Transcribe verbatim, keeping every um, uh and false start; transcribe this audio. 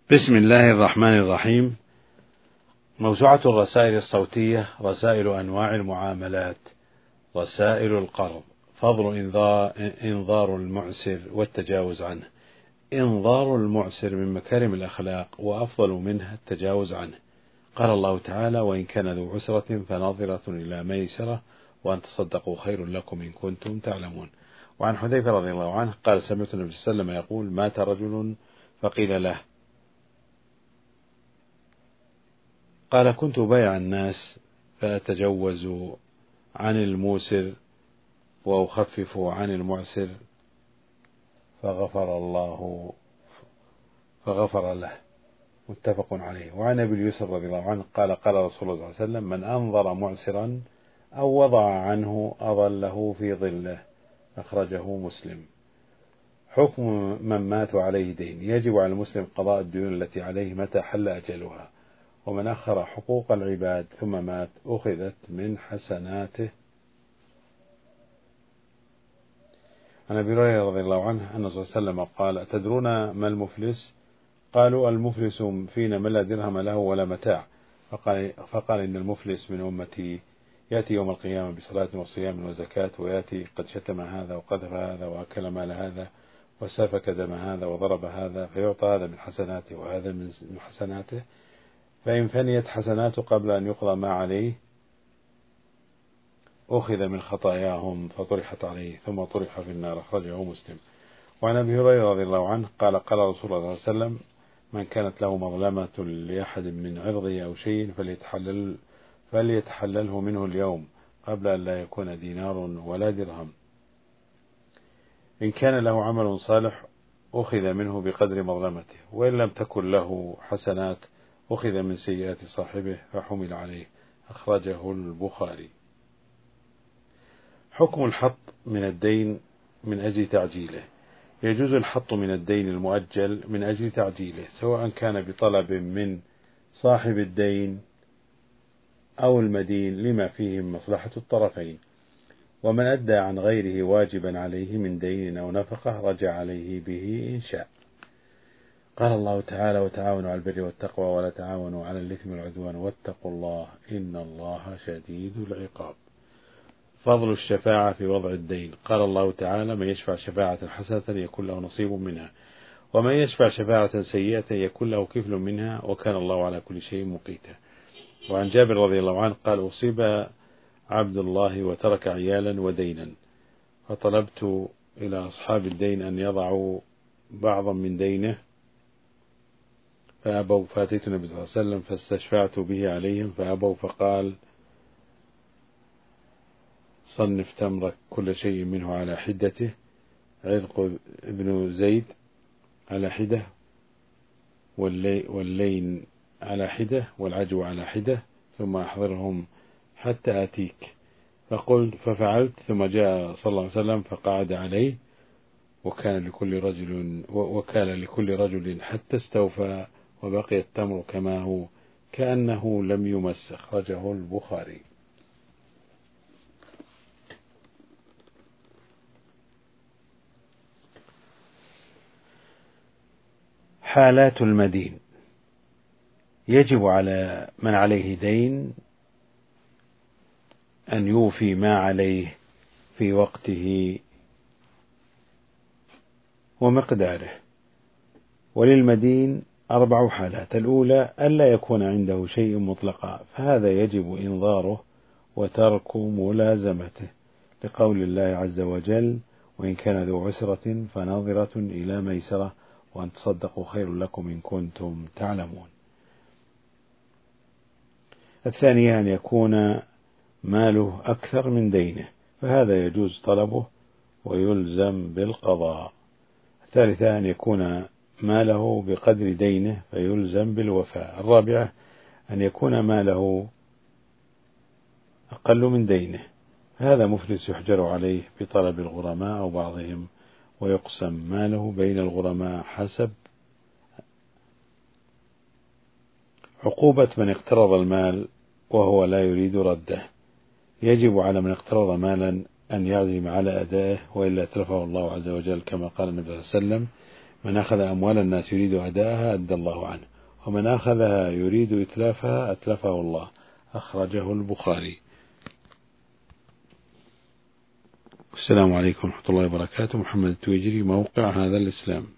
بسم الله الرحمن الرحيم. موسوعة الرسائل الصوتية: رسائل أنواع المعاملات. رسائل القرض. فضل إنظار المعسر والتجاوز عنه. إنظار المعسر من مكارم الأخلاق، وأفضل منها التجاوز عنه. قال الله تعالى: وإن كان ذو عسرة فناظرة إلى ميسرة وأن تصدقوا خير لكم إن كنتم تعلمون. وعن حذيفة رضي الله عنه قال: سمعت النبي صلى الله عليه وسلم يقول: مات رجل فقيل له، قال: كنت بايع الناس فأتجوز عن الموسر وأخفف عن المعسر فغفر الله فغفر له. متفق عليه. وعن أبي اليسر رضي الله عنه قال: قال رسول الله صلى الله عليه وسلم: من أنظر معسرا أو وضع عنه أظله في ظله. أخرجه مسلم. حكم من مات عليه دين: يجب على المسلم قضاء الديون التي عليه متى حل أجلها، ومن أخر حقوق العباد ثم مات أخذت من حسناته. عن أبي هريرة رضي الله عنه أن صلى الله عليه وسلم قال: أتدرون ما المفلس؟ قالوا: المفلس فينا من لا درهم له ولا متاع. فقال, فقال إن المفلس من أمتي يأتي يوم القيامة بصلاة وصيام وزكاة، ويأتي قد شتم هذا وقذف هذا وأكل مال هذا وسفك دم هذا وضرب هذا، فيعطى هذا من حسناته وهذا من حسناته، فإن فنيت حسناته قبل أن يقضى ما عليه أخذ من خطاياهم فطرحت عليه ثم طرح في النار. أخرجه مسلم. وعن أبي هريرة رضي الله عنه قال: قال رسول الله صلى الله عليه وسلم: من كانت له مظلمة لأحد من عرضه أو شيء فليتحلل فليتحلله منه اليوم قبل أن لا يكون دينار ولا درهم. إن كان له عمل صالح أخذ منه بقدر مظلمته، وإن لم تكن له حسنات أخذ من سيئات صاحبه فحمل عليه. أخرجه البخاري. حكم الحط من الدين من أجل تعجيله: يجوز الحط من الدين المؤجل من أجل تعجيله، سواء كان بطلب من صاحب الدين أو المدين لما فيه من مصلحة الطرفين. ومن أدى عن غيره واجبا عليه من دين أو نفقة رجع عليه به إن شاء. قال الله تعالى: وتعاونوا على البر والتقوى ولا تعاونوا على الإثم والعدوان واتقوا الله إن الله شديد العقاب. فضل الشفاعة في وضع الدين. قال الله تعالى: من يشفع شفاعة حسنة يكون له نصيب منها، ومن يشفع شفاعة سيئة يكون له كفل منها، وكان الله على كل شيء مقيتا. وعن جابر رضي الله عنه قال: أصيب عبد الله وترك عيالا ودينا، فطلبت إلى أصحاب الدين أن يضعوا بعضا من دينه فأبوا، فأتيت النبي صلى الله عليه وسلم فاستشفعت به عليهم فأبوا، فقال: صنف تمرك كل شيء منه على حدته، عذق ابن زيد على حدة، واللين على حدة، والعجو على حدة، ثم أحضرهم حتى آتيك. فقلت ففعلت، ثم جاء صلى الله عليه وسلم فقعد عليه، وكان لكل رجل وكان لكل رجل حتى استوفى، وبقي التمر كما هو كأنه لم يمس. أخرجه البخاري. حالات المدين: يجب على من عليه دين أن يوفي ما عليه في وقته ومقداره. وللمدين أربع حالات: الأولى ألا يكون عنده شيء مطلقا، فهذا يجب إنظاره وترك ملازمته، لقول الله عز وجل: وإن كان ذو عسرة فناظرة إلى ميسرة وأن تصدقوا خير لكم إن كنتم تعلمون. الثانية أن يكون ماله أكثر من دينه، فهذا يجوز طلبه ويلزم بالقضاء. الثالثة أن يكون ماله بقدر دينه فيلزم بالوفاء. الرابعة أن يكون ماله أقل من دينه، هذا مفلس يحجر عليه بطلب الغرماء أو بعضهم، ويقسم ماله بين الغرماء حسب. عقوبة من اقترض المال وهو لا يريد رده: يجب على من اقترض مالا أن يعزم على أدائه، وإلا تلفه الله عز وجل، كما قال النبي صلى الله عليه وسلم: من أخذ أموال الناس يريد أداءها أدى الله عنه، ومن أخذها يريد إتلافها أتلفه الله. أخرجه البخاري. السلام عليكم ورحمة الله وبركاته. محمد التويجري، موقع هذا الإسلام.